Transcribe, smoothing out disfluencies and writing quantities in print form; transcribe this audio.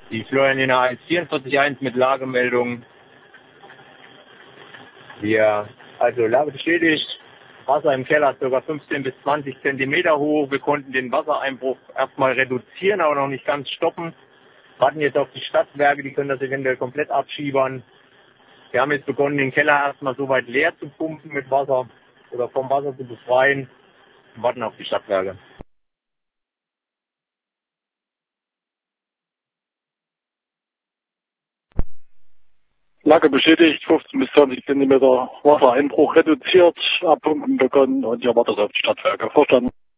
Die Florianiner 144.1 mit Lagemeldung. Also Lage bestätigt. Wasser im Keller ca. 15 bis 20 Zentimeter hoch. Wir konnten den Wassereinbruch erstmal reduzieren, aber noch nicht ganz stoppen. Warten jetzt auf die Stadtwerke, die können das eventuell komplett abschiebern. Wir haben jetzt begonnen, den Keller erstmal so weit leer zu pumpen mit Wasser oder vom Wasser zu befreien. Und warten auf die Stadtwerke. Lage bestätigt, 15 bis 20 Zentimeter Wassereinbruch reduziert, abpumpen begonnen und hier wartet auf die Stadtwerke. Verstanden.